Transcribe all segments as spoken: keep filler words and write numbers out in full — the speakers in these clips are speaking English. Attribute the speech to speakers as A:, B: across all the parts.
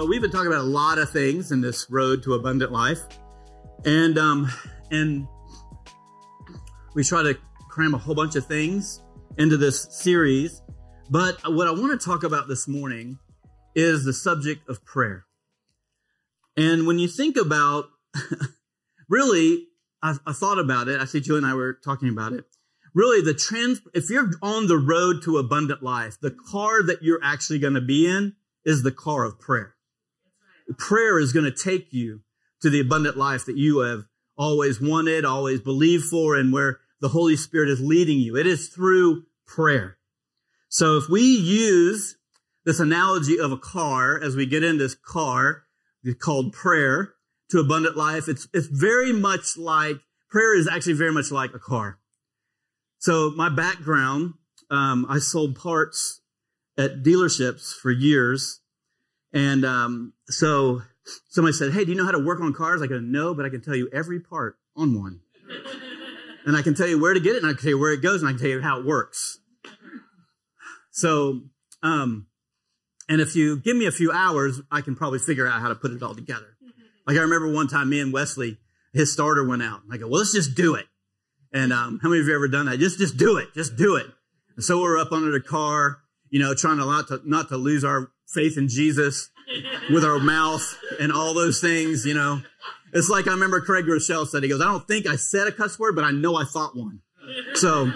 A: So we've been talking about a lot of things in this road to abundant life. And um, and we try to cram a whole bunch of things into this series. But what I want to talk about this morning is the subject of prayer. And when you think about, really, I, I thought about it. Actually, Julie and I were talking about it. Really, the trans, if you're on the road to abundant life, the car that you're actually going to be in is the car of prayer. Prayer is going to take you to the abundant life that you have always wanted, always believed for, and where the Holy Spirit is leading you. It is through prayer. So if we use this analogy of a car as we get in this car called prayer to abundant life, it's, it's very much like, prayer is actually very much like a car. So my background, um, I sold parts at dealerships for years. And um, so somebody said, hey, do you know how to work on cars? I go, no, but I can tell you every part on one. And I can tell you where to get it, and I can tell you where it goes, and I can tell you how it works. So, um, and if you give me a few hours, I can probably figure out how to put it all together. Like I remember one time me and Wesley, his starter went out. I go, well, let's just do it. And um, how many of you have ever done that? Just just do it. Just do it. And so we're up under the car, you know, trying to not to, not to lose our faith in Jesus with our mouth and all those things, you know. It's like I remember Craig Rochelle said, he goes, I don't think I said a cuss word, but I know I thought one. So,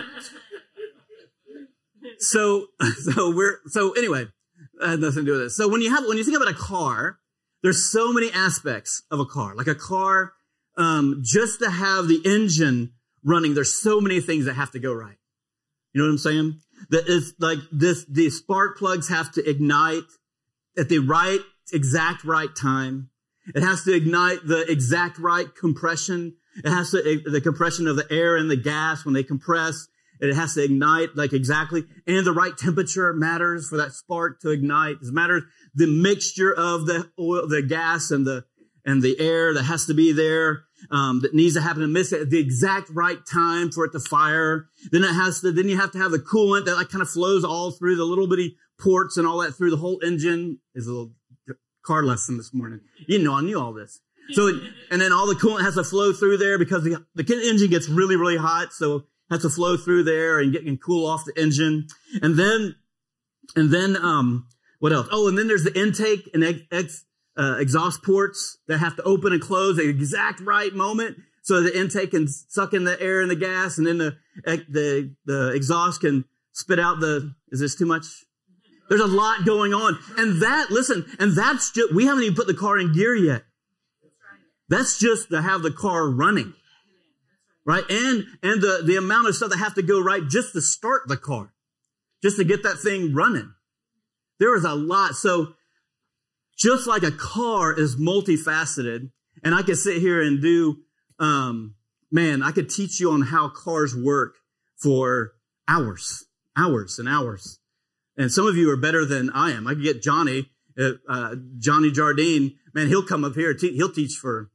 A: so, so we're, so anyway, that had nothing to do with this. So when you have, when you think about a car, there's so many aspects of a car. Like a car, um, just to have the engine running, there's so many things that have to go right. You know what I'm saying? That it's like this, the spark plugs have to ignite at the right, exact right time. It has to ignite the exact right compression. It has to, the compression of the air and the gas when they compress. It has to ignite like exactly. And the right temperature matters for that spark to ignite. It matters the mixture of the oil, the gas and the, and the air that has to be there. Um, that needs to happen to miss it at the exact right time for it to fire. Then it has to, then you have to have the coolant that like kind of flows all through the little bitty ports and all that through the whole engine. Is a little car lesson this morning. You know, I knew all this. So, it, and then all the coolant has to flow through there because the, the engine gets really, really hot. So it has to flow through there and get and cool off the engine. And then, and then, um, what else? Oh, and then there's the intake and ex, ex Uh, exhaust ports that have to open and close at the exact right moment so the intake can suck in the air and the gas, and then the the the exhaust can spit out the, is this too much? There's a lot going on. And that, listen, and that's just, we haven't even put the car in gear yet. That's just to have the car running. Right? And and the, the amount of stuff that have to go right just to start the car. Just to get that thing running. There is a lot. So just like a car is multifaceted, and I could sit here and do, um, man, I could teach you on how cars work for hours, hours and hours. And some of you are better than I am. I could get Johnny, uh, uh, Johnny Jardine, man, he'll come up here, te- he'll teach for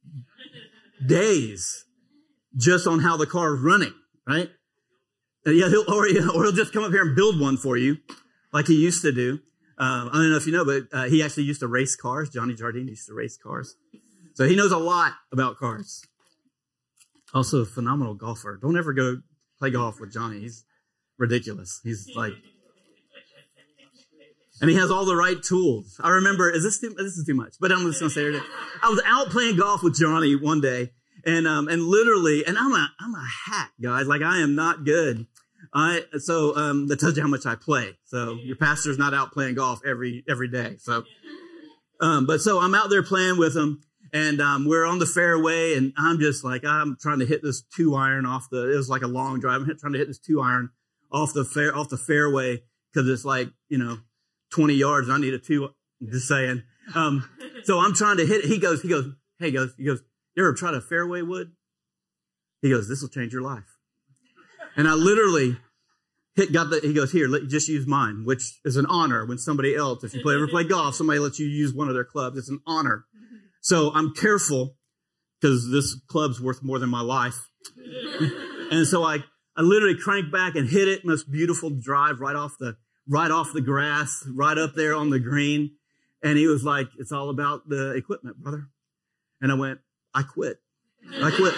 A: days just on how the car is running, right? And yeah, he'll, or, or he'll just come up here and build one for you like he used to do. Uh, I don't know if you know, but uh, he actually used to race cars. Johnny Jardine used to race cars. So he knows a lot about cars. Also a phenomenal golfer. Don't ever go play golf with Johnny. He's ridiculous. He's like, and he has all the right tools. I remember, is this too, this is too much, but I'm just going to say it. I was out playing golf with Johnny one day, and um, and literally, and I'm a, I'm a hack, guys. Like, I am not good. I, so, um, that tells you how much I play. So your pastor's not out playing golf every, every day. So, um, but so I'm out there playing with him, and, um, we're on the fairway, and I'm just like, I'm trying to hit this two iron off the, it was like a long drive. I'm trying to hit this two iron off the fair, off the fairway. Cause it's like, you know, twenty yards. And I need a two, just saying. Um, so I'm trying to hit it. He goes, he goes, hey, he goes, he goes, you ever tried a fairway wood? He goes, this will change your life. And I literally hit, got the, he goes, here, let, just use mine, which is an honor when somebody else, if you play, ever play golf, somebody lets you use one of their clubs. It's an honor. So I'm careful because this club's worth more than my life. And so I, I literally cranked back and hit it. Most beautiful drive right off the, right off the grass, right up there on the green. And he was like, it's all about the equipment, brother. And I went, I quit. I quit.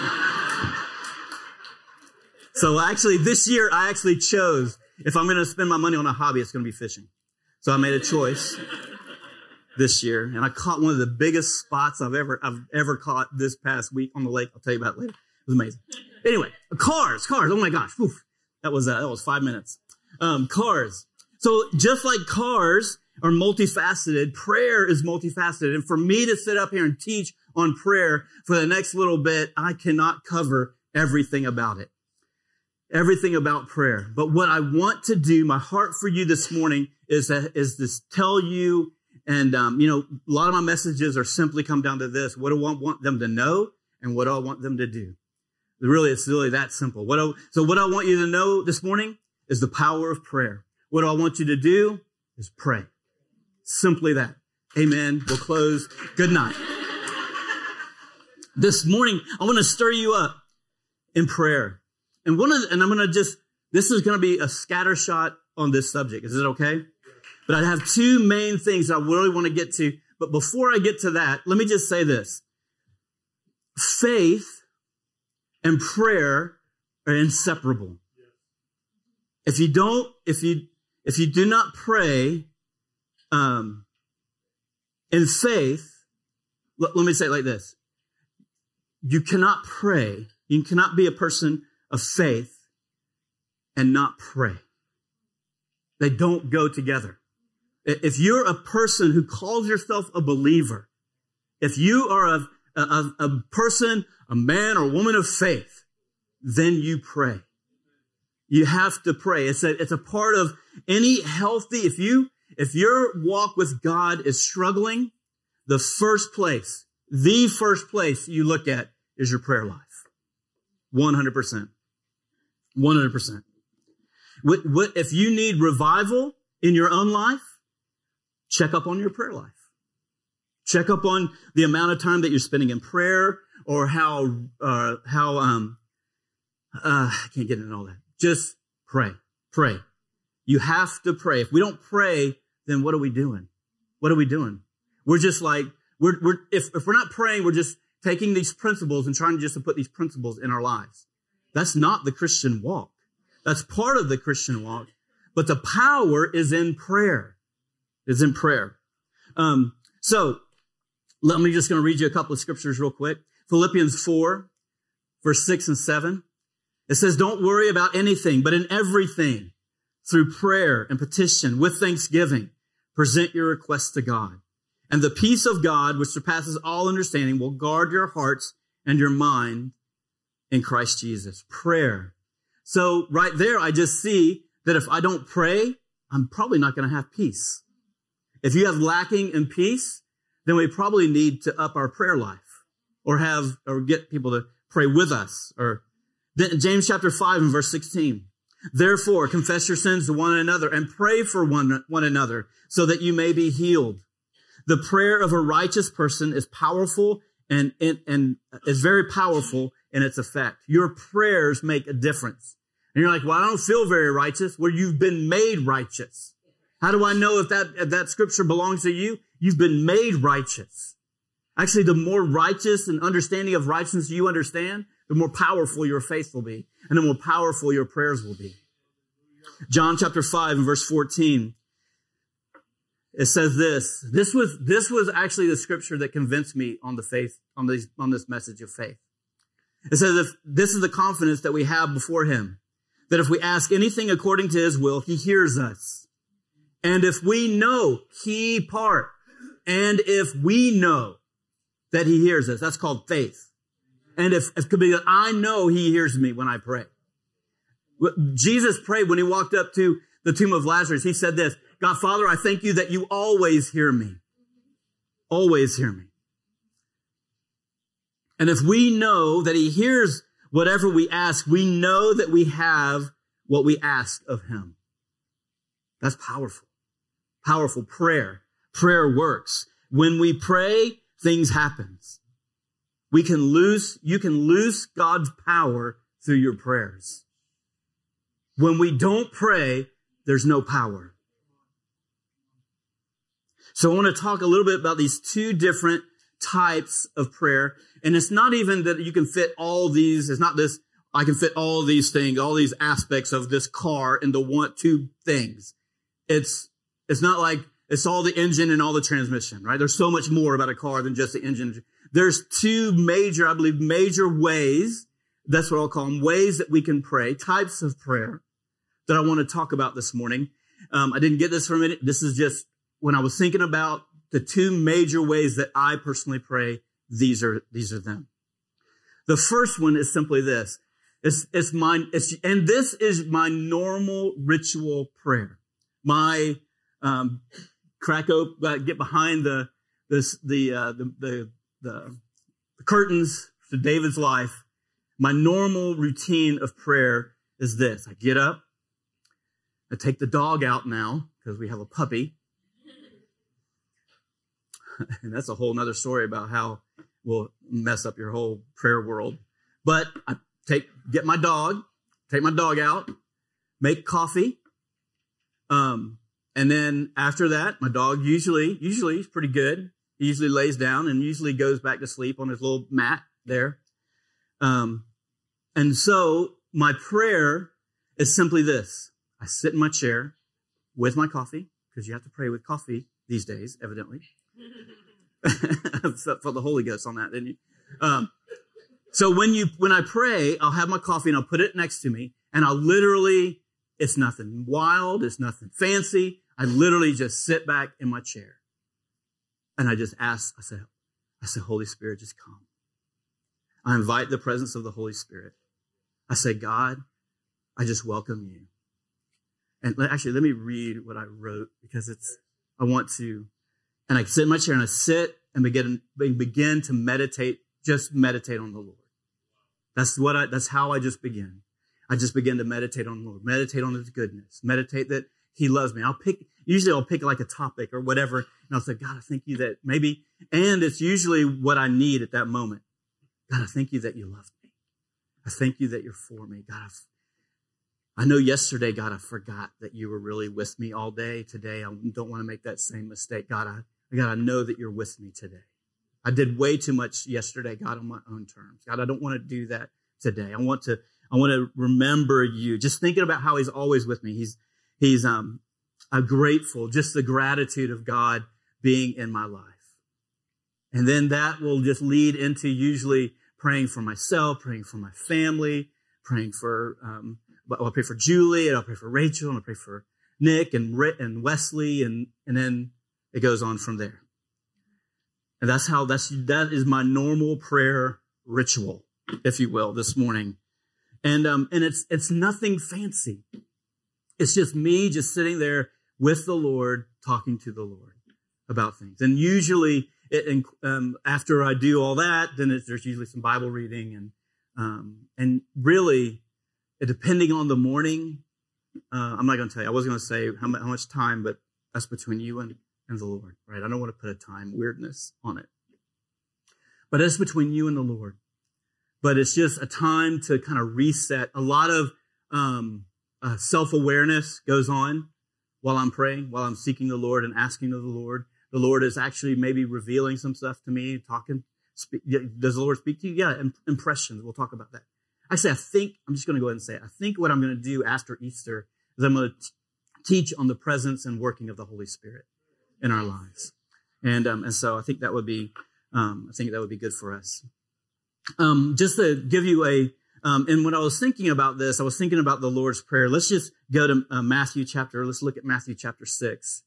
A: So actually this year, I actually chose, if I'm going to spend my money on a hobby, it's going to be fishing. So I made a choice this year, and I caught one of the biggest spots I've ever, I've ever caught this past week on the lake. I'll tell you about it later. It was amazing. Anyway, cars, cars. Oh my gosh. Oof. That was, uh, that was five minutes. Um, cars. So just like cars are multifaceted, prayer is multifaceted. And for me to sit up here and teach on prayer for the next little bit, I cannot cover everything about it. Everything about prayer. But what I want to do, my heart for you this morning is that, is to tell you, and, um, you know, a lot of my messages are simply come down to this. What do I want them to know and what do I want them to do? Really, it's really that simple. What I, so what I want you to know this morning is the power of prayer. What I want you to do is pray. Simply that. Amen. We'll close. Good night. This morning, I want to stir you up in prayer. And one of the, and I'm going to just, this is going to be a scatter shot on this subject. Is it okay? But I have two main things that I really want to get to. But before I get to that, let me just say this. Faith and prayer are inseparable. If you don't, if you, if you do not pray, um, in faith, let, let me say it like this. You cannot pray. You cannot be a person of faith and not pray. They don't go together. If you're a person who calls yourself a believer, if you are a, a, a person, a man or woman of faith, then you pray. You have to pray. It's a, it's a part of any healthy, if you, if your walk with God is struggling, the first place, the first place you look at is your prayer life. one hundred percent. one hundred percent. What, what, if you need revival in your own life, check up on your prayer life. Check up on the amount of time that you're spending in prayer, or how, uh, how, um, uh, I can't get into all that. Just pray, pray. You have to pray. If we don't pray, then what are we doing? What are we doing? We're just like, we're, we're, if, if we're not praying, we're just taking these principles and trying just to put these principles in our lives. That's not the Christian walk. That's part of the Christian walk. But the power is in prayer. Is in prayer. Um, so let me just going to read you a couple of scriptures real quick. Philippians four, verse six and seven. It says, don't worry about anything, but in everything, through prayer and petition, with thanksgiving, present your requests to God. And the peace of God, which surpasses all understanding, will guard your hearts and your mind in Christ Jesus. Prayer. So right there, I just see that if I don't pray, I'm probably not going to have peace. If you have lacking in peace, then we probably need to up our prayer life, or have, or get people to pray with us. Or James chapter five and verse sixteen. Therefore, confess your sins to one another and pray for one, one another so that you may be healed. The prayer of a righteous person is powerful and, and, and is very powerful in its effect. Your prayers make a difference. And you're like, well, I don't feel very righteous. Well, you've been made righteous. How do I know if that, if that scripture belongs to you? You've been made righteous. Actually, the more righteous and understanding of righteousness you understand, the more powerful your faith will be, and the more powerful your prayers will be. John chapter five and verse fourteen. It says this. This was, this was actually the scripture that convinced me on the faith, on this, on this message of faith. It says, if this is the confidence that we have before him, that if we ask anything according to his will, he hears us. And if we know, key part, and if we know that he hears us, that's called faith. And if, if because I know he hears me when I pray. Jesus prayed when he walked up to the tomb of Lazarus. He said this, God, Father, I thank you that you always hear me. Always hear me. And if we know that he hears whatever we ask, we know that we have what we ask of him. That's powerful. Powerful prayer. Prayer works. When we pray, things happen. We can lose, you can lose God's power through your prayers. When we don't pray, there's no power. So I want to talk a little bit about these two different types of prayer. And it's not even that you can fit all these, it's not this, I can fit all these things, all these aspects of this car into one, two things. It's, it's not like it's all the engine and all the transmission, right? There's so much more about a car than just the engine. There's two major, I believe, major ways, that's what I'll call them, ways that we can pray, types of prayer that I want to talk about this morning. Um, I didn't get this from it. This is just when I was thinking about the two major ways that I personally pray. These are, these are them. The first one is simply this. It's, it's my, it's, and this is my normal ritual prayer. My, um, crack open, uh, get behind the, this, the, uh, the, the, the, the curtains to David's life. My normal routine of prayer is this. I get up. I take the dog out now because we have a puppy. And that's a whole nother story about how we'll mess up your whole prayer world. But I take, get my dog, take my dog out, make coffee. Um, and then after that, my dog usually, usually is pretty good. He usually lays down and usually goes back to sleep on his little mat there. Um, and so my prayer is simply this. I sit in my chair with my coffee, because you have to pray with coffee these days, evidently. For the Holy Ghost on that, didn't you? Um, so when you, when I pray, I'll have my coffee and I'll put it next to me, and I'll literally, it's nothing wild, it's nothing fancy. I literally just sit back in my chair and I just ask, I say, I say, Holy Spirit, just come. I invite the presence of the Holy Spirit. I say, God, I just welcome you. And actually, let me read what I wrote, because it's, I want to, and I sit in my chair and I sit and begin, begin to meditate, just meditate on the Lord. That's what I, that's how I just begin. I just begin to meditate on the Lord, meditate on his goodness, meditate that he loves me. I'll pick, usually I'll pick like a topic or whatever. And I'll say, God, I thank you that maybe, and it's usually what I need at that moment. God, I thank you that you love me. I thank you that you're for me. God, I've, I know yesterday, God, I forgot that you were really with me all day. Today, I don't want to make that same mistake. God, I, God, I know that you're with me today. I did way too much yesterday, God, on my own terms. God, I don't want to do that today. I want to, I want to remember you. Just thinking about how he's always with me. He's, he's, um, I'm grateful, just the gratitude of God being in my life. And then that will just lead into usually praying for myself, praying for my family, praying for, um, I'll pray for Julie, and I'll pray for Rachel, and I'll pray for Nick and Rit and Wesley, and, and then it goes on from there. And that's how, that's, that is my normal prayer ritual, if you will, this morning. And, um, and it's, it's nothing fancy. It's just me just sitting there with the Lord, talking to the Lord about things. And usually, it, um, after I do all that, then it, there's usually some Bible reading, and, um, and really, depending on the morning, uh, I'm not going to tell you. I wasn't going to say how, how much time, but that's between you and, and the Lord, right? I don't want to put a time weirdness on it. But it's between you and the Lord. But it's just a time to kind of reset. A lot of um, uh, self-awareness goes on while I'm praying, while I'm seeking the Lord and asking of the Lord. The Lord is actually maybe revealing some stuff to me, talking. Speak, does the Lord speak to you? Yeah, impressions. We'll talk about that. Actually, I think, I'm just going to go ahead and say it. I think what I'm going to do after Easter is I'm going to t- teach on the presence and working of the Holy Spirit in our lives. And, um, and so I think that would be, um, I think that would be good for us. Um, just to give you a, um, and when I was thinking about this, I was thinking about the Lord's Prayer. Let's just go to uh, Matthew chapter, let's look at Matthew chapter six,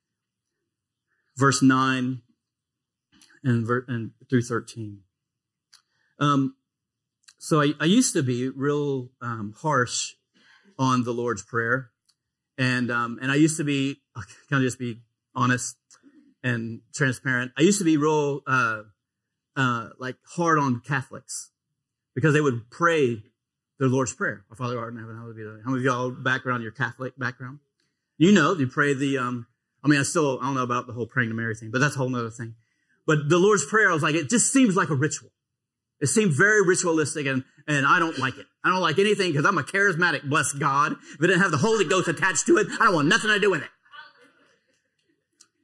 A: verse nine and, ver- and through thirteen. Um, So I, I used to be real um, harsh on the Lord's Prayer, and um, and I used to be, kind of just be honest and transparent. I used to be real uh, uh, like hard on Catholics, because they would pray the Lord's Prayer. Our Father who art in heaven, hallowed be thy name. How many of y'all background your Catholic background? You know, you pray the. Um, I mean, I still I don't know about the whole praying to Mary thing, but that's a whole other thing. But the Lord's Prayer, I was like, it just seems like a ritual. It seemed very ritualistic, and, and I don't like it. I don't like anything, because I'm a charismatic, bless God. If it didn't have the Holy Ghost attached to it, I don't want nothing to do with it.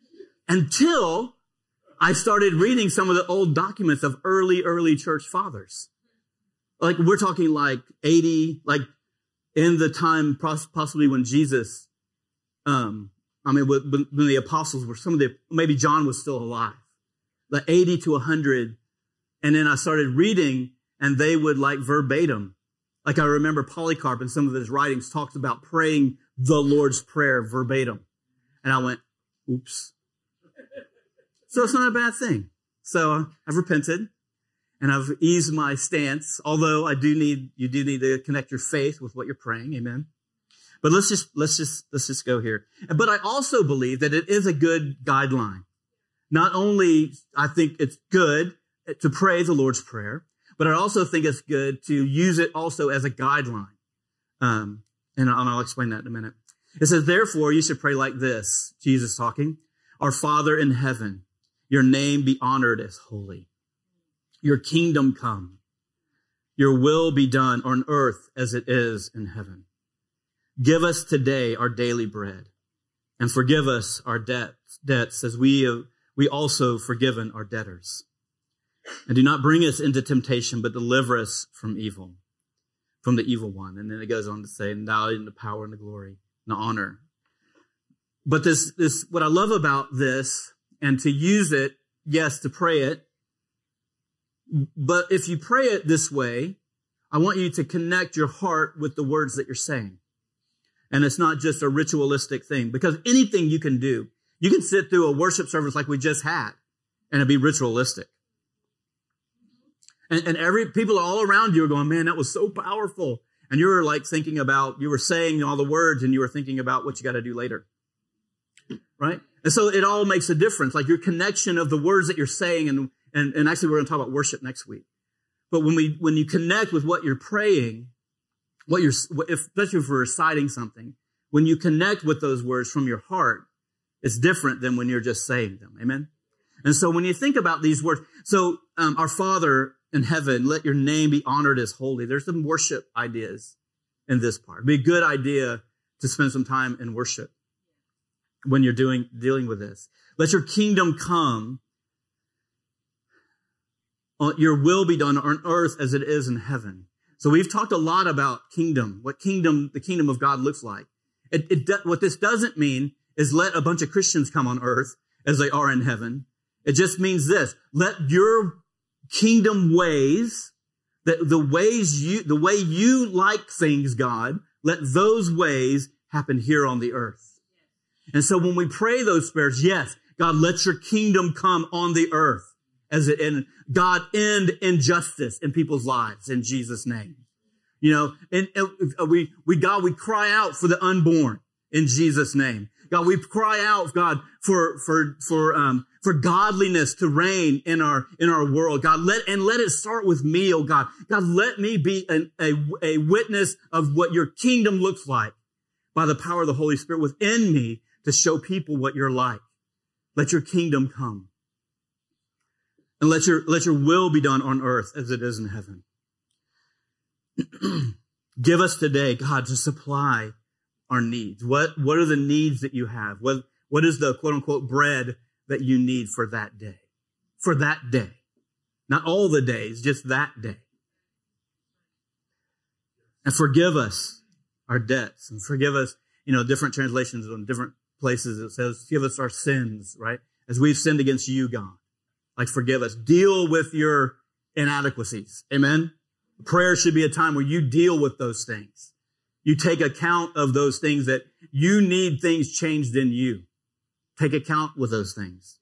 A: until I started reading some of the old documents of early, early church fathers. Like we're talking like eighty, like in the time possibly when Jesus, um, I mean, when the apostles were, some of the, maybe John was still alive, like eighty to one hundred. And then I started reading and they would like verbatim. Like I remember Polycarp in some of his writings talks about praying the Lord's Prayer verbatim. And I went, oops. So it's not a bad thing. So uh, I've repented and I've eased my stance. Although I do need, you do need to connect your faith with what you're praying. Amen. But let's just, let's just, let's just go here. But I also believe that it is a good guideline. Not only I think it's good to pray the Lord's Prayer, but I also think it's good to use it also as a guideline. Um, and I'll, I'll explain that in a minute. It says, therefore, you should pray like this. Jesus talking. Our Father in heaven, your name be honored as holy. Your kingdom come. Your will be done on earth as it is in heaven. Give us today our daily bread and forgive us our debts, debts as we have, we also forgiven our debtors. And do not bring us into temptation, but deliver us from evil, from the evil one. And then it goes on to say, and thou in the power and the glory and the honor. But this, this, what I love about this, and to use it, yes, to pray it, but if you pray it this way, I want you to connect your heart with the words that you're saying. And it's not just a ritualistic thing, because anything you can do, you can sit through a worship service like we just had, and it'd be ritualistic. And, and every people all around you are going, man, that was so powerful. And you were like thinking about, you were saying all the words and you were thinking about what you got to do later. Right? And so it all makes a difference. Like your connection of the words that you're saying. And, and, and actually we're going to talk about worship next week. But when we, when you connect with what you're praying, what you're, if, especially if we're reciting something, when you connect with those words from your heart, it's different than when you're just saying them. Amen. And so when you think about these words, so um, our Father in heaven, let your name be honored as holy. There's some worship ideas in this part. It'd be a good idea to spend some time in worship when you're doing, dealing with this. Let your kingdom come. Your will be done on earth as it is in heaven. So we've talked a lot about kingdom, what kingdom, the kingdom of God looks like. It, it, what this doesn't mean is let a bunch of Christians come on earth as they are in heaven. It just means this: let your kingdom ways, that the ways you, the way you like things, God, let those ways happen here on the earth. And so when we pray those prayers, yes, God, let your kingdom come on the earth as it in God, end injustice in people's lives in Jesus' name. You know, and, and we, we, God, we cry out for the unborn in Jesus' name. God, we cry out, God, for, for, for, um, for godliness to reign in our, in our world. God, let, and let it start with me, oh God. God, let me be an, a, a witness of what your kingdom looks like by the power of the Holy Spirit within me to show people what you're like. Let your kingdom come. And let your, let your will be done on earth as it is in heaven. Give us today, God, to supply our needs. What, what are the needs that you have? What, what is the quote unquote bread that you need for that day? For that day. Not all the days, just that day. And forgive us our debts and forgive us, you know, different translations on different places. It says, forgive us our sins, right? As we've sinned against you, God. Like forgive us. Deal with your inadequacies. Amen. Prayer should be a time where you deal with those things. You take account of those things that you need things changed in you. Take account with those things.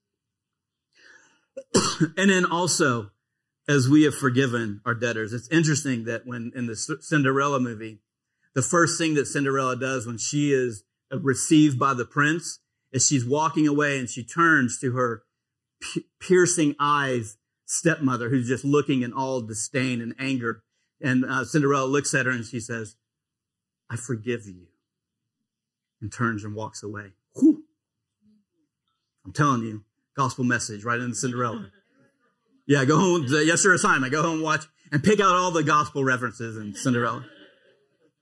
A: And then also, as we have forgiven our debtors, it's interesting that when in the Cinderella movie, the first thing that Cinderella does when she is received by the prince is she's walking away and she turns to her piercing eyes stepmother who's just looking in all disdain and anger. And uh, Cinderella looks at her and she says, I forgive you. And turns and walks away. Whew. I'm telling you, gospel message right in Cinderella. Yeah, go home. Yes, sir, assignment. Go home, watch, and pick out all the gospel references in Cinderella.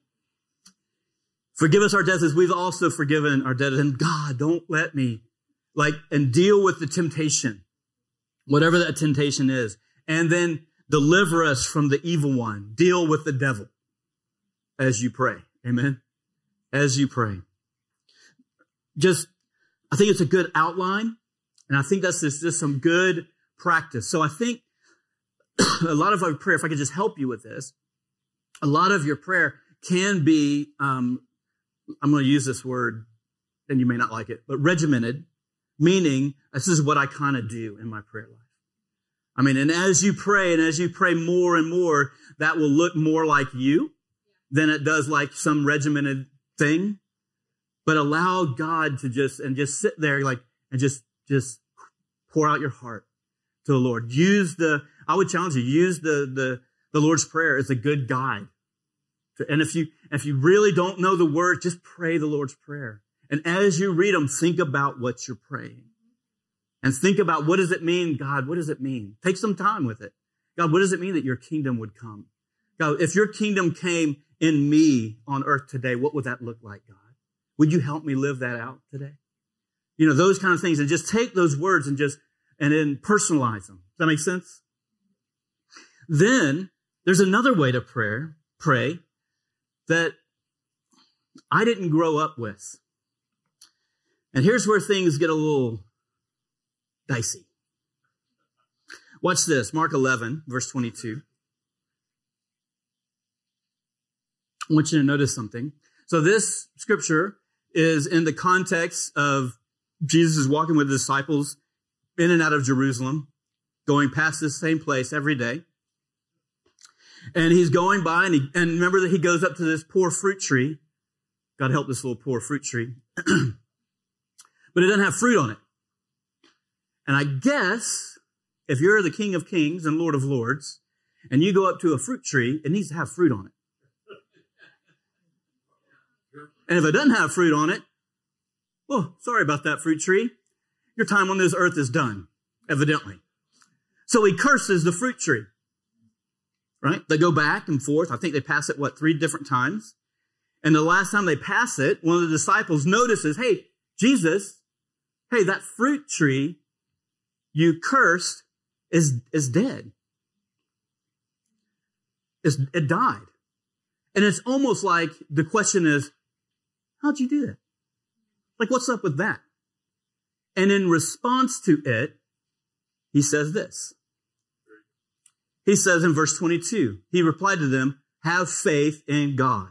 A: Forgive us our debts as we've also forgiven our debtors. And God, don't let me, like, and deal with the temptation, whatever that temptation is. And then deliver us from the evil one. Deal with the devil as you pray. Amen. As you pray. Just, I think it's a good outline. And I think that's just, just some good practice. So I think a lot of our prayer, if I could just help you with this, a lot of your prayer can be, um, I'm going to use this word, and you may not like it, but regimented, meaning this is what I kind of do in my prayer life. I mean, and as you pray and as you pray more and more, that will look more like you than it does like some regimented thing. But allow God to just, and just sit there like, and just, just pour out your heart to the Lord. Use the, I would challenge you, use the, the, the Lord's Prayer as a good guide. And if you, if you really don't know the word, just pray the Lord's Prayer. And as you read them, think about what you're praying. And think about, what does it mean, God? What does it mean? Take some time with it. God, what does it mean that your kingdom would come? God, if your kingdom came in me on earth today, what would that look like, God? Would you help me live that out today? You know, those kind of things. And just take those words and just, and then personalize them. Does that make sense? Then there's another way to pray, pray that I didn't grow up with. And here's where things get a little dicey. Watch this, Mark eleven, verse twenty-two. I want you to notice something. So this scripture is in the context of Jesus is walking with the disciples in and out of Jerusalem, going past this same place every day. And he's going by, and, he, and remember that he goes up to this poor fruit tree. God help this little poor fruit tree. But it doesn't have fruit on it. And I guess if you're the King of Kings and Lord of Lords, and you go up to a fruit tree, it needs to have fruit on it. And if it doesn't have fruit on it, well, sorry about that, fruit tree. Your time on this earth is done, evidently. So he curses the fruit tree. Right? They go back and forth. I think they pass it, what, three different times. And the last time they pass it, one of the disciples notices, hey, Jesus, hey, that fruit tree you cursed is, is dead. It's, it died. And it's almost like the question is, how'd you do that? Like, what's up with that? And in response to it, he says this. He says in verse twenty-two, he replied to them, have faith in God.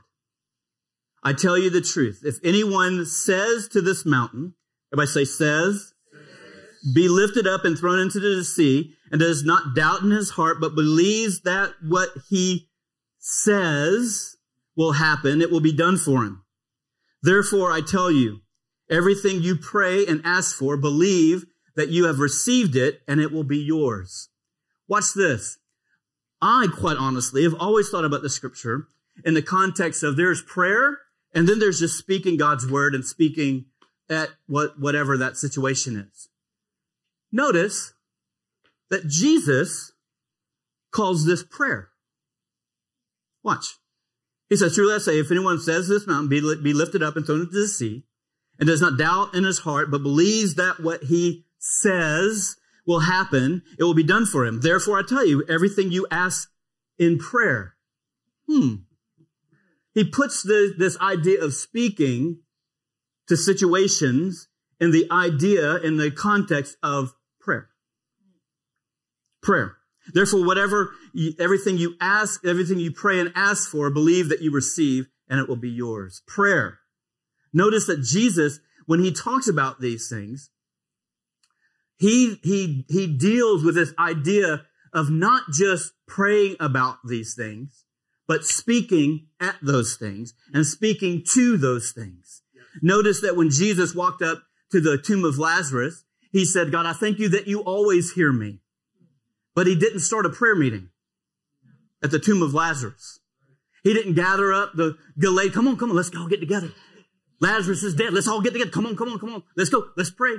A: I tell you the truth. If anyone says to this mountain, everybody say says, says, be lifted up and thrown into the sea, and does not doubt in his heart, but believes that what he says will happen, it will be done for him. Therefore, I tell you, everything you pray and ask for, believe that you have received it, and it will be yours. Watch this. I, quite honestly, have always thought about the scripture in the context of there's prayer, and then there's just speaking God's word and speaking at what whatever that situation is. Notice that Jesus calls this prayer. Watch. He says, truly I say, if anyone says this mountain, be, be lifted up and thrown into the sea, and does not doubt in his heart, but believes that what he says will happen, it will be done for him. Therefore, I tell you, everything you ask in prayer. Hmm. He puts the, this idea of speaking to situations in the idea, in the context of prayer. Prayer. Therefore, whatever, you, everything you ask, everything you pray and ask for, believe that you receive, and it will be yours. Prayer. Notice that Jesus, when he talks about these things, He, he, he deals with this idea of not just praying about these things, but speaking at those things and speaking to those things. Yes. Notice that when Jesus walked up to the tomb of Lazarus, he said, God, I thank you that you always hear me. But he didn't start a prayer meeting at the tomb of Lazarus. He didn't gather up the Galilee. Come on, come on, let's all get together. Lazarus is dead. Let's all get together. Come on, come on, come on. Let's go. Let's pray.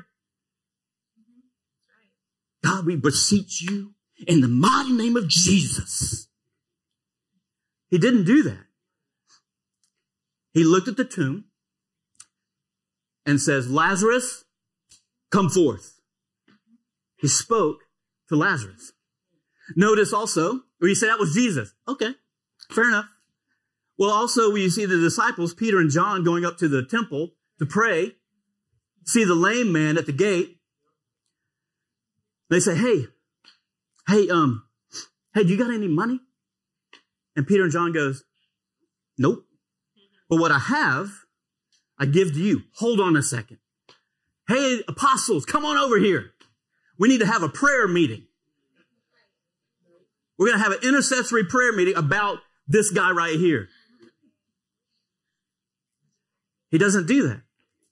A: God, we beseech you in the mighty name of Jesus. He didn't do that. He looked at the tomb and says, Lazarus, come forth. He spoke to Lazarus. Notice also, where you say that was Jesus. Okay, fair enough. Well, also, when you see the disciples, Peter and John, going up to the temple to pray, see the lame man at the gate. They say, hey, hey, um, hey, do you got any money? And Peter and John goes, nope. But what I have, I give to you. Hold on a second. Hey, apostles, come on over here. We need to have a prayer meeting. We're going to have an intercessory prayer meeting about this guy right here. He doesn't do that.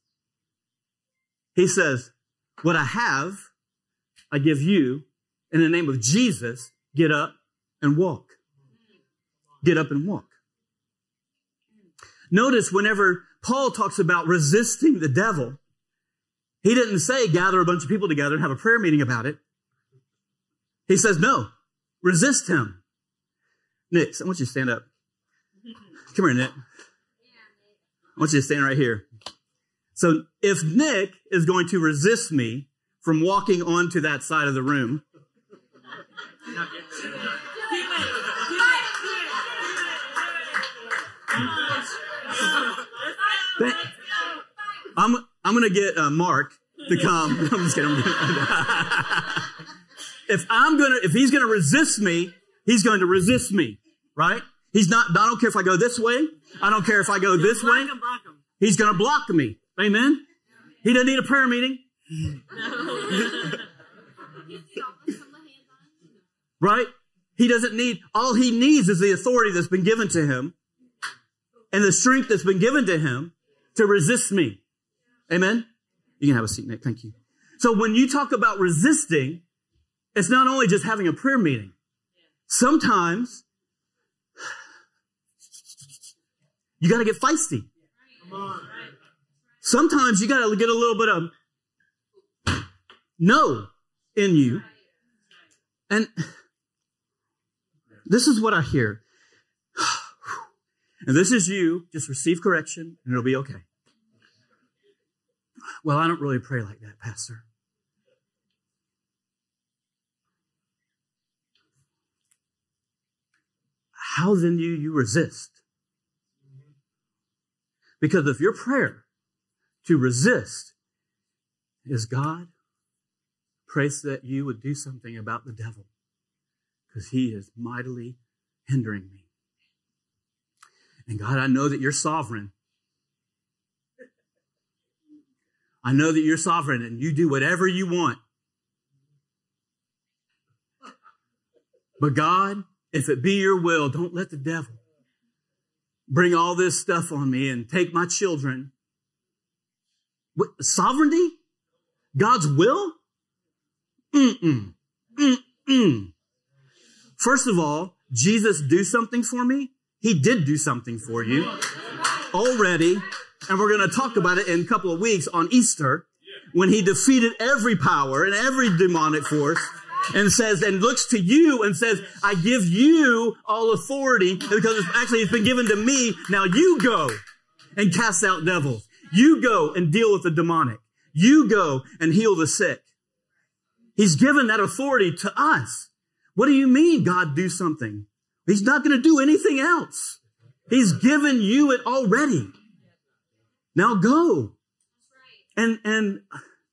A: He says, what I have, I give you. In the name of Jesus, get up and walk. Get up and walk. Notice whenever Paul talks about resisting the devil, he didn't say gather a bunch of people together and have a prayer meeting about it. He says, no, resist him. Nick, I want you to stand up. Come here, Nick. I want you to stand right here. So if Nick is going to resist me from walking onto that side of the room, I'm I'm going to get uh, Mark to come. I'm just kidding. if I'm going to, if he's going to resist me, he's going to resist me, right? He's not, I don't care if I go this way. I don't care if I go this way. He's going to block me. Amen. He doesn't need a prayer meeting. Right? He doesn't need, all he needs is the authority that's been given to him and the strength that's been given to him to resist me. Amen? You can have a seat, Nick. Thank you. So when you talk about resisting, it's not only just having a prayer meeting. Sometimes you got to get feisty. Sometimes you got to get a little bit of no in you. And this is what I hear. And this is you. Just receive correction and it'll be okay. Well, I don't really pray like that, Pastor. How then do you resist? Because if your prayer to resist is, God, pray that you would do something about the devil because he is mightily hindering me. And God, I know that you're sovereign. I know that you're sovereign and you do whatever you want. But God, if it be your will, don't let the devil bring all this stuff on me and take my children. What, sovereignty? God's will? Mm-mm. Mm-mm. First of all, Jesus do something for me? He did do something for you already. And we're going to talk about it in a couple of weeks on Easter when he defeated every power and every demonic force and says, and looks to you and says, I give you all authority because it's actually it's been given to me. Now you go and cast out devils. You go and deal with the demonic. You go and heal the sick. He's given that authority to us. What do you mean, God, do something? He's not going to do anything else. He's given you it already. Now go. And, and,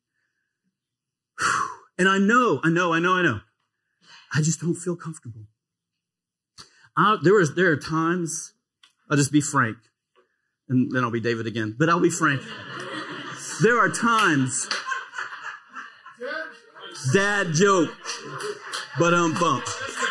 A: and I know, I know, I know, I know. I just don't feel comfortable. I, there was, there are times, I'll just be frank, and then I'll be David again, but I'll be frank. There are times, dad joke, but um bump.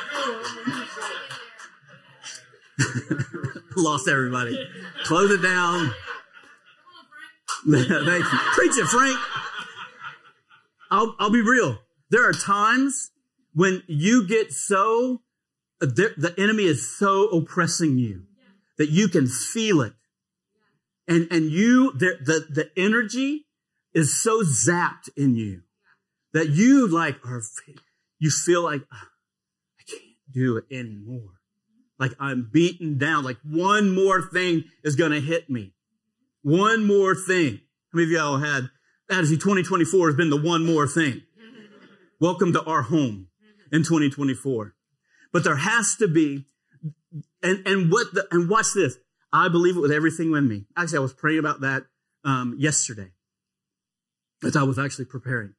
A: Lost everybody. Close it down. Thank you. Preach it, Frank. I'll, I'll be real. There are times when you get so, the, the enemy is so oppressing you that you can feel it. And, and you, the, the, the energy is so zapped in you that you like, are, you feel like, I can't do it anymore. Like I'm beaten down. Like one more thing is going to hit me. One more thing. How many of y'all had Attitude twenty twenty-four has been the one more thing. Welcome to our home in twenty twenty-four. But there has to be, and, and what the, and watch this. I believe it with everything in me. Actually, I was praying about that um, yesterday as I was actually preparing.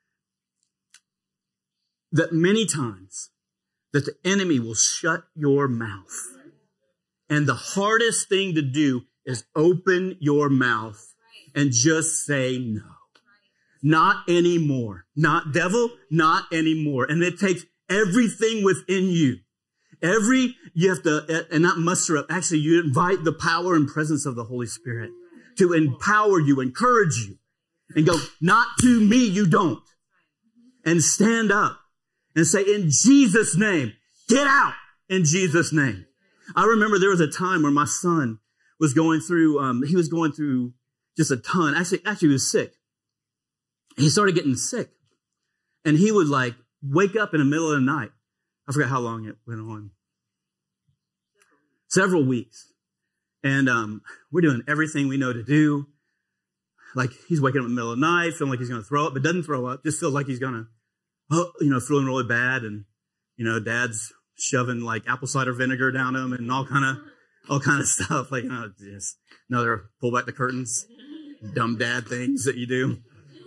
A: That many times that the enemy will shut your mouth. And the hardest thing to do is open your mouth and just say no. Not anymore. Not devil, not anymore. And it takes everything within you. Every, you have to, and not muster up. Actually, you invite the power and presence of the Holy Spirit to empower you, encourage you, and go, not to me, you don't. And stand up and say, in Jesus' name, get out in Jesus' name. I remember there was a time where my son was going through, um, he was going through just a ton. Actually, actually he was sick. He started getting sick. And he would like wake up in the middle of the night. I forgot how long it went on. Several weeks. And um, we're doing everything we know to do. Like he's waking up in the middle of the night, feeling like he's going to throw up, but doesn't throw up. Just feels like he's going to, oh, you know, feeling really bad. And, you know, dad's shoving like apple cider vinegar down him and all kind of, all kind of stuff. Like, you know, just another pull back the curtains, dumb dad things that you do.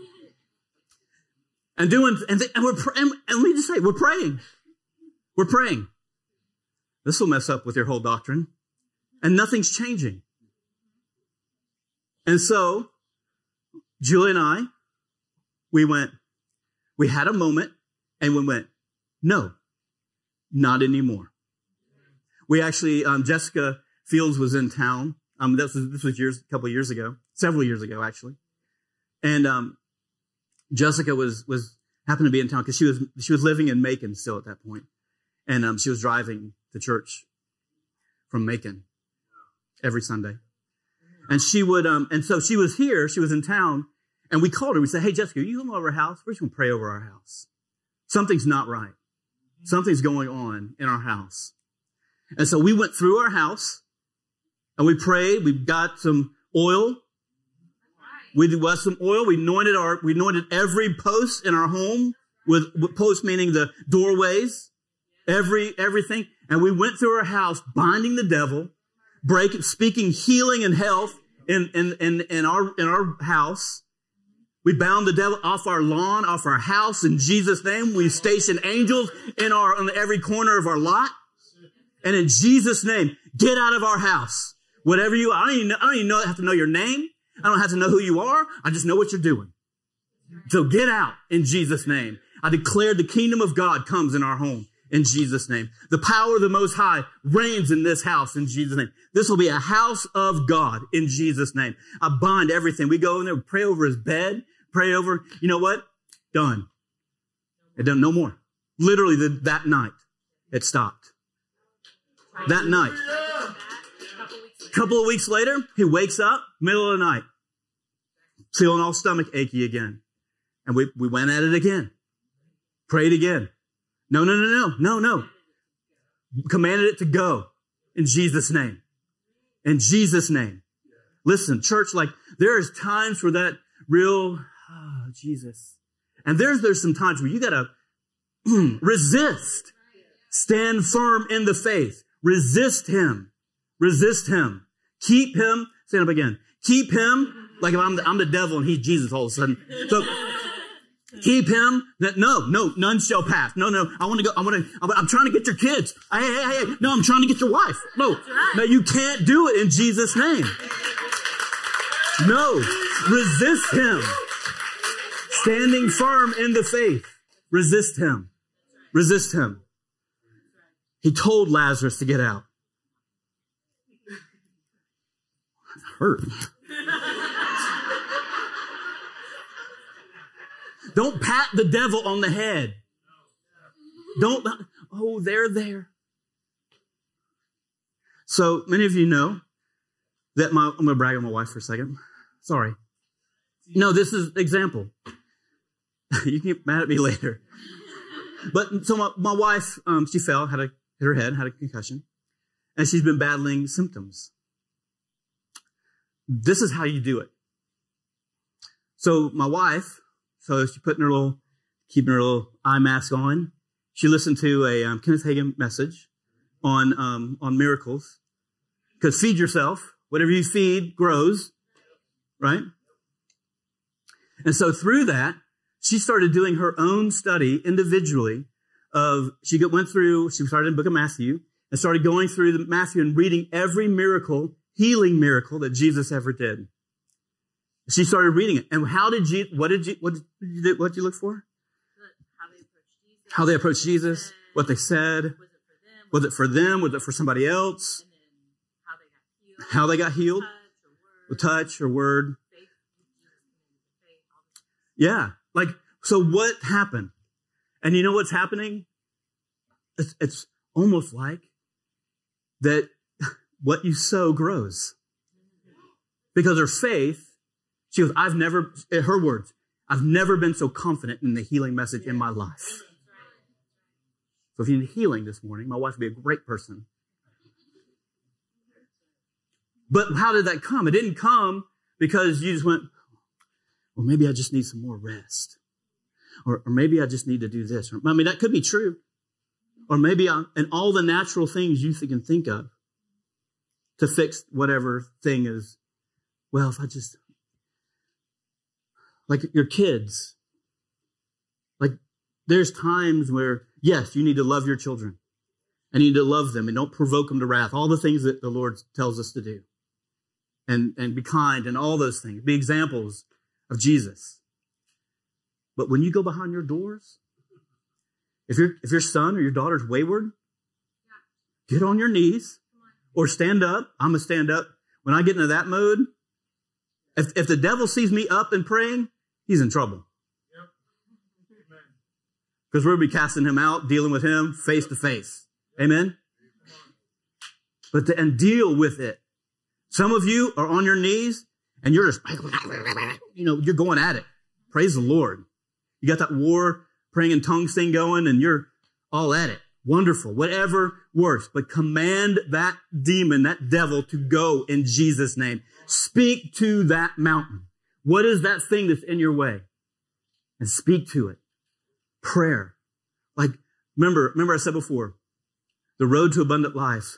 A: And doing, and, th- and we're, pr- and, and let me just say, we're praying. We're praying. This will mess up with your whole doctrine. And nothing's changing. And so, Julie and I, we went, we had a moment and we went, no, not anymore. We actually, um, Jessica Fields was in town. Um, this was, this was years, a couple of years ago, several years ago, actually. And, um, Jessica was, was, happened to be in town because she was, she was living in Macon still at that point. And, um, she was driving to church from Macon every Sunday. And she would, um, and so she was here, she was in town, and we called her. We said, hey, Jessica, are you come over our house? We're just going to pray over our house. Something's not right. Something's going on in our house. And so we went through our house and we prayed. We got some oil. We got some oil. We anointed our, we anointed every post in our home with, with post meaning the doorways, every, everything. And we went through our house binding the devil, breaking, speaking healing and health in, in, in, in our, in our house. We bound the devil off our lawn, off our house in Jesus' name. We stationed angels in our, on every corner of our lot. And in Jesus' name, get out of our house. Whatever you, I don't even know, I don't even know, have to know your name. I don't have to know who you are. I just know what you're doing. So get out in Jesus' name. I declare the kingdom of God comes in our home in Jesus' name. The power of the Most High reigns in this house in Jesus' name. This will be a house of God in Jesus' name. I bind everything. We go in there, pray over his bed, pray over, you know what? Done. It done no more. Literally the, that night, it stopped. That night. A couple of weeks later, he wakes up, middle of the night, feeling all stomach achy again. And we, we went at it again. Prayed again. No, no, no, no, no, no. Commanded it to go in Jesus' name. In Jesus' name. Listen, church, like there is times where that real, oh, Jesus. And there's, there's some times where you gotta resist. Stand firm in the faith. Resist him. Resist him. Keep him. Stand up again. Keep him. Like if I'm the, I'm the devil and he's Jesus all of a sudden. So keep him. No, no, none shall pass. No, no. I want to go. I want to. I'm trying to get your kids. Hey, hey, hey, hey. No, I'm trying to get your wife. No, no, you can't do it in Jesus' name. No, resist him. Standing firm in the faith. Resist him. Resist him. He told Lazarus to get out. Hurt. Don't pat the devil on the head. Don't, oh, they're there. So many of you know that my, I'm going to brag on my wife for a second. Sorry. No, this is example. You can get mad at me later. But so my, my wife, um, she fell, had a, hit her head, had a concussion, and she's been battling symptoms. This is how you do it. So my wife, so she's putting her little, keeping her little eye mask on. She listened to a um, Kenneth Hagin message on um, on miracles. Because feed yourself. Whatever you feed grows, right? And so through that, she started doing her own study individually of, she went through, she started in the book of Matthew and started going through the Matthew and reading every miracle, healing miracle that Jesus ever did. She started reading it. And how did you, what did you, what did you, do, what did you look for?
B: How they approached Jesus.
A: How they approached Jesus, what they said. Was it for them? Was it for somebody else? How they got healed. With touch or word. Yeah. Like, so what happened? And you know what's happening? It's, it's almost like that what you sow grows. Because her faith, she goes, I've never, in her words, I've never been so confident in the healing message in my life. So if you need healing this morning, my wife would be a great person. But how did that come? It didn't come because you just went, well, maybe I just need some more rest. Or, or maybe I just need to do this. Or, I mean, that could be true. Or maybe I, and all the natural things you can think of to fix whatever thing is, well, if I just, like your kids, like there's times where, yes, you need to love your children. And you need to love them and don't provoke them to wrath. All the things that the Lord tells us to do. And, and be kind and all those things. Be examples of Jesus. But when you go behind your doors, if your if your son or your daughter's wayward, get on your knees or stand up. I'm going to stand up. When I get into that mode, if, if the devil sees me up and praying, he's in trouble. Because we're going to be casting him out, dealing with him face to face. Amen? But to, and deal with it. Some of you are on your knees and you're just, you know, you're going at it. Praise the Lord. You got that war praying in tongues thing going and you're all at it. Wonderful. Whatever works. But command that demon, that devil to go in Jesus' name. Speak to that mountain. What is that thing that's in your way? And speak to it. Prayer. Like, remember, remember I said before, the road to abundant life.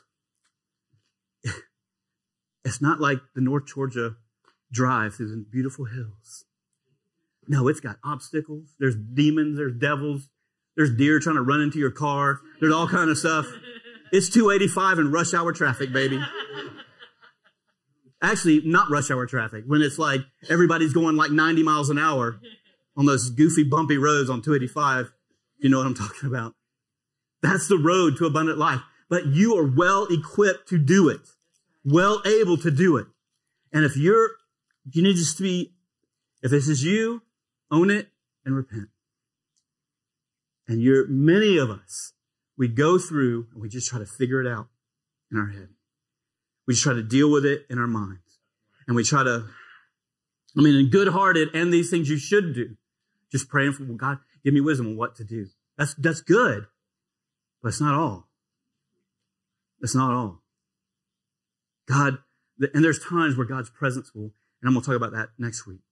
A: It's not like the North Georgia drive through the beautiful hills. No, it's got obstacles. There's demons. There's devils. There's deer trying to run into your car. There's all kind of stuff. It's two eighty-five in rush hour traffic, baby. Actually, not rush hour traffic. When it's like everybody's going like ninety miles an hour on those goofy, bumpy roads on two eighty-five. You know what I'm talking about. That's the road to abundant life. But you are well equipped to do it. Well able to do it. And if you're, you need just to be, if this is you, own it and repent. And you're, many of us, we go through and we just try to figure it out in our head. We just try to deal with it in our minds. And we try to, I mean, in good-hearted and these things you should do. Just praying for, well, God, give me wisdom on what to do. That's, that's good. But it's not all. It's not all. God, and there's times where God's presence will, and I'm going to talk about that next week,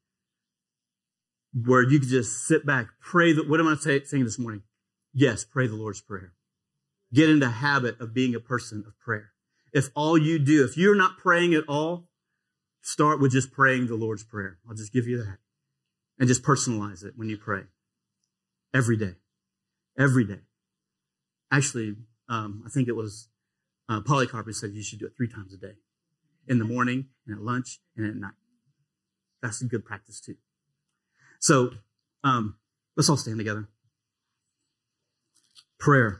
A: where you can just sit back, pray. The, what am I say, saying this morning? Yes, pray the Lord's Prayer. Get into the habit of being a person of prayer. If all you do, if you're not praying at all, start with just praying the Lord's Prayer. I'll just give you that. And just personalize it when you pray. Every day. Every day. Actually, um, I think it was uh, Polycarp who said you should do it three times a day. In the morning, and at lunch, and at night. That's a good practice too. So, um, let's all stand together. Prayer.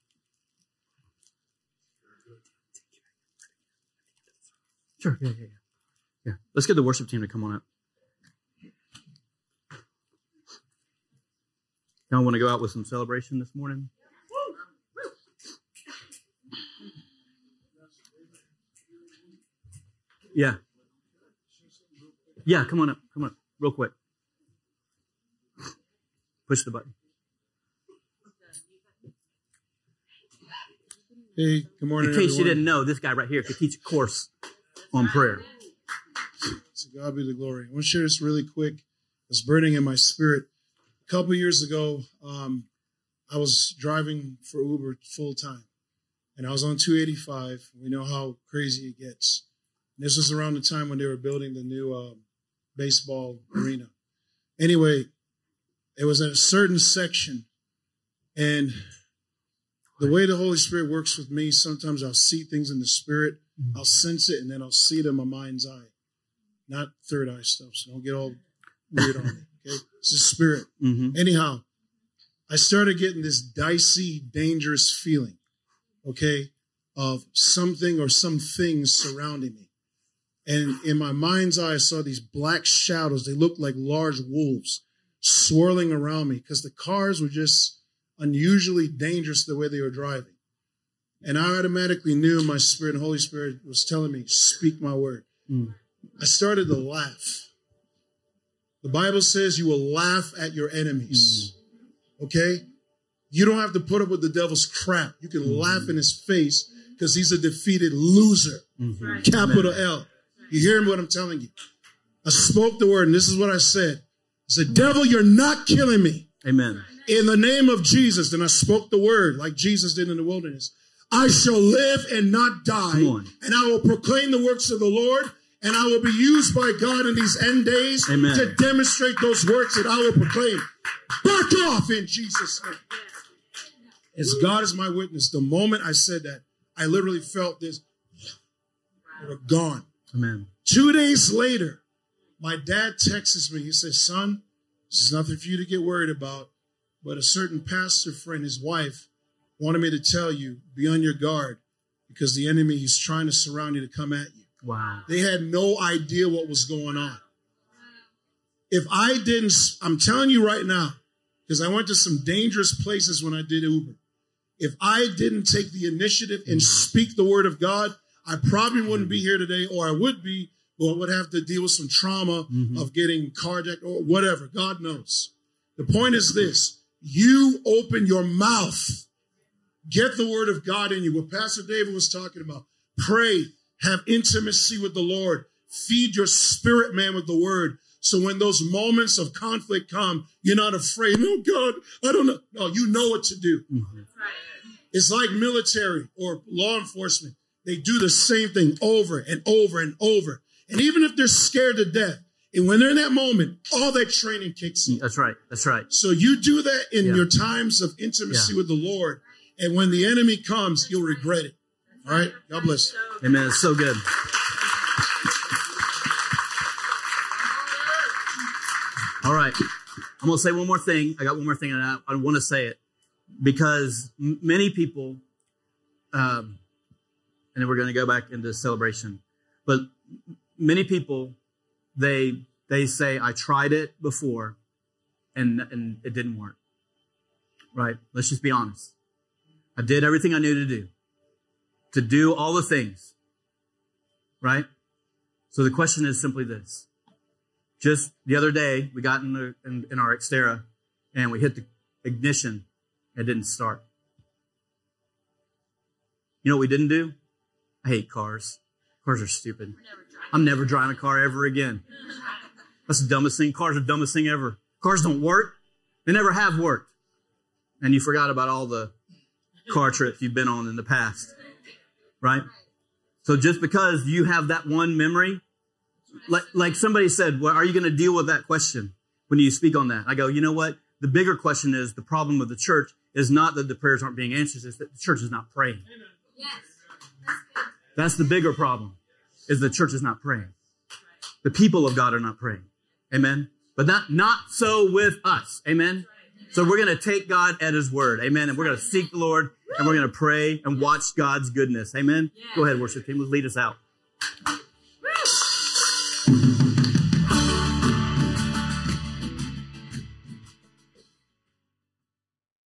A: Sure, yeah, yeah, yeah. Yeah. Let's get the worship team to come on up. Y'all want to go out with some celebration this morning? Yeah. Yeah, come on up. Come on up. Real quick. Push the button.
C: Hey, good morning,
A: In case
C: everyone.
A: you didn't know, this guy right here could teach a course on prayer.
C: To God be the glory. I want to share this really quick. It's burning in my spirit. A couple years ago, um, I was driving for Uber full time, and I was on two eighty-five. We know how crazy it gets. And this was around the time when they were building the new um, baseball arena. Anyway, it was in a certain section, and the way the Holy Spirit works with me, sometimes I'll see things in the spirit, I'll sense it, and then I'll see it in my mind's eye. Not third eye stuff, so don't get all weird on me, okay? It's the spirit.
A: Mm-hmm.
C: Anyhow, I started getting this dicey, dangerous feeling, okay, of something or some things surrounding me. And in my mind's eye, I saw these black shadows. They looked like large wolves swirling around me because the cars were just unusually dangerous the way they were driving. And I automatically knew my spirit, and Holy Spirit was telling me, speak my word.
A: Mm.
C: I started to laugh. The Bible says you will laugh at your enemies. Mm. Okay? You don't have to put up with the devil's crap. You can mm. laugh in his face because he's a defeated loser.
A: Mm-hmm.
C: Right. Capital Amen. L. You hear what I'm telling you? I spoke the word, and this is what I said. I said, devil, you're not killing me.
A: Amen.
C: In the name of Jesus. Then I spoke the word like Jesus did in the wilderness. I shall live and not die, and I will proclaim the works of the Lord, and I will be used by God in these end days Amen. To demonstrate those works that I will proclaim. Back off in Jesus' name. As God is my witness, the moment I said that, I literally felt this. They were gone.
A: Amen.
C: Two days later, my dad texts me. He says, son, this is nothing for you to get worried about, but a certain pastor friend, his wife, wanted me to tell you, be on your guard because the enemy is trying to surround you to come at you.
A: Wow.
C: They had no idea what was going on. If I didn't, I'm telling you right now, because I went to some dangerous places when I did Uber. If I didn't take the initiative and speak the word of God, I probably wouldn't be here today, or I would be, but I would have to deal with some trauma mm-hmm. of getting carjacked or whatever. God knows. The point is this. You open your mouth. Get the word of God in you. What Pastor David was talking about. Pray. Have intimacy with the Lord. Feed your spirit man with the word. So when those moments of conflict come, you're not afraid. No, God, I don't know. No, you know what to do. Mm-hmm. It's like military or law enforcement. They do the same thing over and over and over. And even if they're scared to death, and when they're in that moment, all that training kicks in.
A: That's right. That's right.
C: So you do that in
A: yeah.
C: your times of intimacy yeah. with the Lord. And when the enemy comes, you'll regret it. All right? God bless.
A: Amen. It's so good. All right. I'm going to say one more thing. I got one more thing, and I, I want to say it because m- many people, um, and then we're going to go back into celebration, but many people, they they say, I tried it before, and, and it didn't work. Right? Let's just be honest. I did everything I knew to do, to do all the things, right? So the question is simply this. Just the other day, we got in, the, in, in our Xterra, and we hit the ignition. It didn't start. You know what we didn't do? I hate cars. Cars are stupid. I'm never driving a car ever again. That's the dumbest thing. Cars are the dumbest thing ever. Cars don't work. They never have worked. And you forgot about all the car trips you've been on in the past, right? So just because you have that one memory, like, like somebody said, well, are you going to deal with that question when you speak on that? I go, you know what? The bigger question is the problem with the church is not that the prayers aren't being answered, it's that the church is not praying.
B: Yes.
A: That's the bigger problem, is the church is not praying. The people of God are not praying. Amen? But not, not so with us. Amen? So we're going to take God at his word. Amen? And we're going to seek the Lord, and we're going to pray and watch God's goodness. Amen? Go ahead, worship team. Let's lead us out.